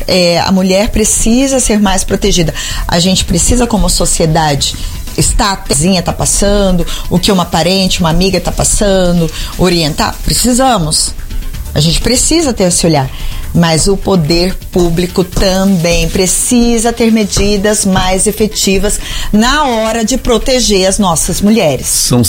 a mulher precisa ser mais protegida. A gente precisa, como sociedade, a vizinha tá passando, o que uma parente, uma amiga tá passando, orientar. Precisamos. A gente precisa ter esse olhar, mas o poder público também precisa ter medidas mais efetivas na hora de proteger as nossas mulheres. São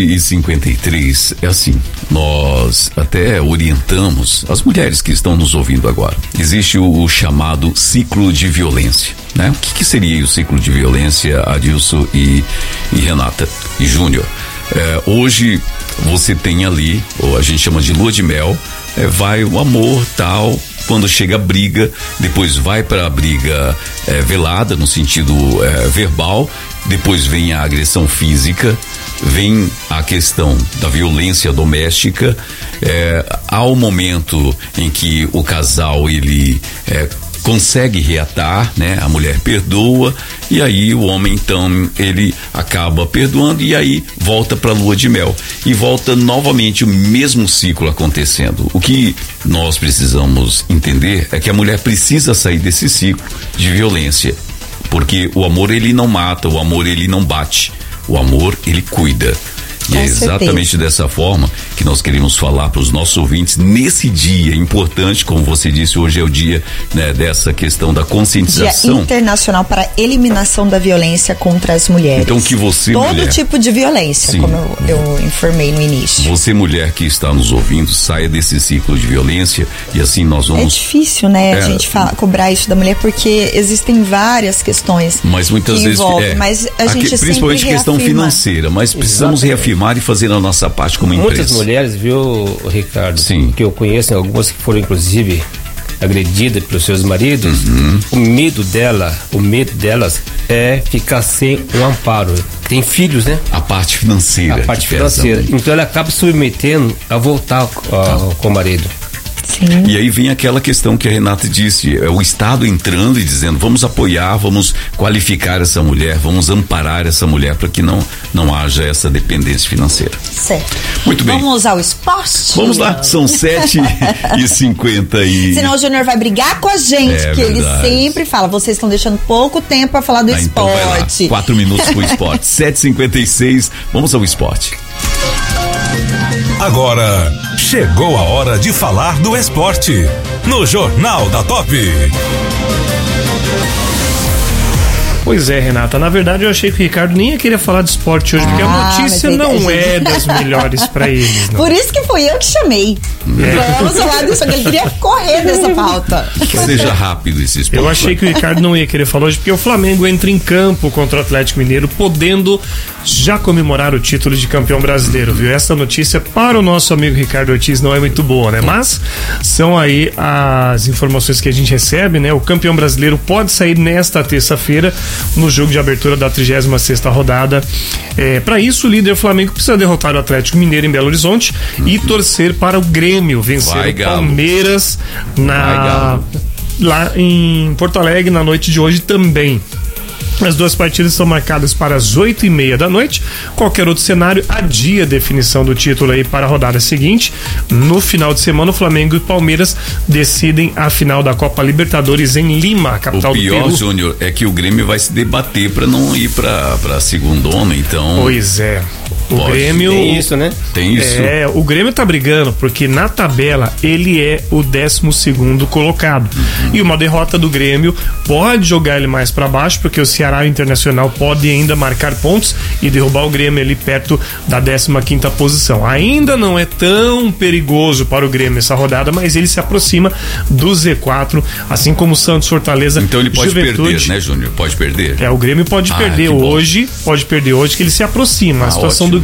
7h53, é assim, nós até orientamos as mulheres que estão nos ouvindo agora. Existe o chamado ciclo de violência, né? O que seria o ciclo de violência, Adilson e Renata e Júnior? Hoje você tem ali, ou a gente chama de lua de mel, vai o amor, tal, quando chega a briga, depois vai para a briga velada, no sentido verbal, depois vem a agressão física, vem a questão da violência doméstica, há o momento em que o casal, ele consegue reatar, né? A mulher perdoa e aí o homem, então, ele acaba perdoando e aí volta pra lua de mel e volta novamente o mesmo ciclo acontecendo. O que nós precisamos entender é que a mulher precisa sair desse ciclo de violência, porque o amor, ele não mata, o amor, ele não bate, o amor, ele cuida. E é exatamente dessa forma que nós queremos falar para os nossos ouvintes nesse dia importante, como você disse, hoje é o dia, né, dessa questão da conscientização. Dia internacional para a eliminação da violência contra as mulheres. Então que você, todo mulher, tipo de violência, sim, como eu informei no início. Você, mulher que está nos ouvindo, saia desse ciclo de violência e assim nós vamos... É difícil, né, a gente cobrar isso da mulher, porque existem várias questões, mas muitas que vezes envolvem, mas a gente principalmente sempre questão financeira, mas precisamos reafirmar e fazer a nossa parte como empresa. Muitas mulheres, viu, Ricardo, sim, que eu conheço, algumas que foram inclusive agredidas pelos seus maridos, o medo delas é ficar sem um amparo. Tem filhos, né? A parte financeira. A parte financeira. Então ela acaba submetendo a voltar com o marido. Sim. E aí vem aquela questão que a Renata disse, o Estado entrando e dizendo, vamos apoiar, vamos qualificar essa mulher, vamos amparar essa mulher para que não haja essa dependência financeira. Certo. Muito bem. Vamos ao esporte? Vamos lá, são 7h50 e... Senão o Júnior vai brigar com a gente, porque ele sempre fala, vocês estão deixando pouco tempo para falar do esporte. Então vai lá, 4 minutos pro esporte. 7h56, vamos ao esporte. Agora, chegou a hora de falar do esporte, no Jornal da Top. Pois é, Renata, na verdade eu achei que o Ricardo nem ia querer falar de esporte hoje, porque a notícia não é das melhores pra eles. Não. Por isso que fui eu que chamei. Vamos falar disso, que ele queria correr dessa pauta. Que seja rápido esse esporte. Eu achei que o Ricardo não ia querer falar hoje, porque o Flamengo entra em campo contra o Atlético Mineiro, podendo já comemorar o título de campeão brasileiro, viu? Essa notícia para o nosso amigo Ricardo Ortiz não é muito boa, né? Mas são aí as informações que a gente recebe, né? O campeão brasileiro pode sair nesta terça-feira no jogo de abertura da 36ª rodada. Para isso, o líder Flamengo precisa derrotar o Atlético Mineiro em Belo Horizonte e torcer para o Grêmio vencer o Palmeiras lá em Porto Alegre na noite de hoje também. As duas partidas são marcadas para as 8h30 da noite. Qualquer outro cenário adia a definição do título aí para a rodada seguinte. No final de semana, o Flamengo e o Palmeiras decidem a final da Copa Libertadores em Lima, capital do Peru. O pior, Júnior, é que o Grêmio vai se debater para não ir para segundona, então... Pois é. O Grêmio... Tem isso, né? Tem isso. O Grêmio tá brigando porque na tabela ele é o 12º colocado. E uma derrota do Grêmio pode jogar ele mais para baixo, porque o Ceará e o Internacional pode ainda marcar pontos e derrubar o Grêmio ali perto da 15ª posição. Ainda não é tão perigoso para o Grêmio essa rodada, mas ele se aproxima do Z4, assim como o Santos, Fortaleza, então ele pode Juventude. Perder, né, Júnior? Pode perder. O Grêmio pode perder hoje, que ele se aproxima. A situação do